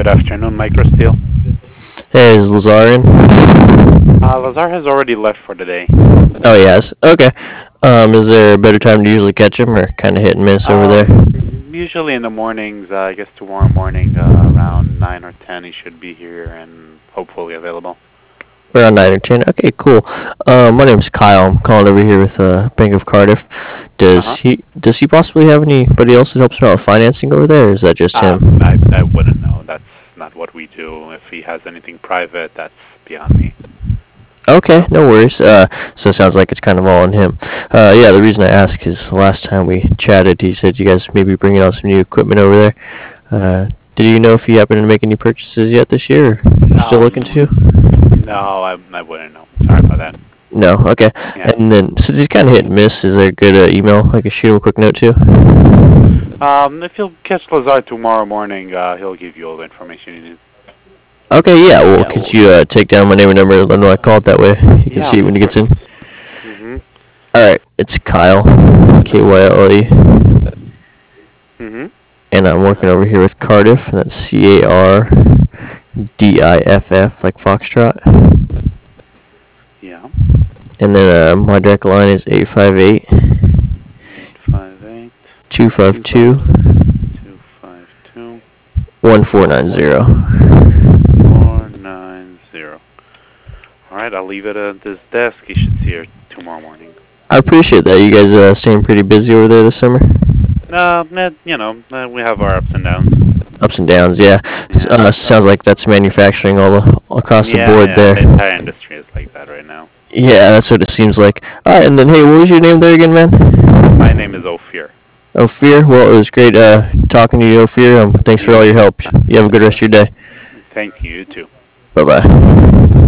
afternoon, Microsteel. Hey, is Lazar in? Lazar has already left for the day. Oh, yes. Okay. Is there a better time to usually catch him, or kind of hit and miss over there? Usually in the mornings, I guess tomorrow morning around 9 or 10 he should be here and hopefully available. Around 9 or 10? Okay, cool. My name's Kyle. I'm calling over here with Bank of Cardiff. Uh-huh. Does he possibly have anybody else that helps him out with financing over there, or is that just him? I wouldn't know. That's not what we do. If he has anything private, that's beyond me. Okay, no worries. So it sounds like it's kind of all on him. Yeah, the reason I ask is last time we chatted, he said you guys may be bringing out some new equipment over there. Did you know if he happened to make any purchases yet this year, or still looking to? No, I wouldn't know. Sorry about that. No, okay. Yeah. And then, so he's kind of hit and miss. Is there a good email I can shoot him a quick note to? If you'll catch Lazar tomorrow morning, he'll give you all the information you need. Okay, yeah. Well, could you take down my name and number? Let him know I called that way. You can see it when he gets in. Mm-hmm. All right, it's Kyle, Kyle. Mm-hmm. And I'm working over here with Cardiff, and that's Cardiff, like Foxtrot. Yeah. And then my direct line is 858 858 252 252 1490. 490. All right, I'll leave it at this desk. You should see her tomorrow morning. I appreciate that. You guys staying pretty busy over there this summer? We have our ups and downs. Ups and downs, yeah. Sounds like that's manufacturing all across the board there. The entire industry is like that right now. Yeah, that's what it seems like. All right, and then, hey, what was your name there again, man? My name is Ophir. Ophir? Well, it was great talking to you, Ophir. Thanks for all your help. You have a good rest of your day. Thank you, you too. Bye-bye.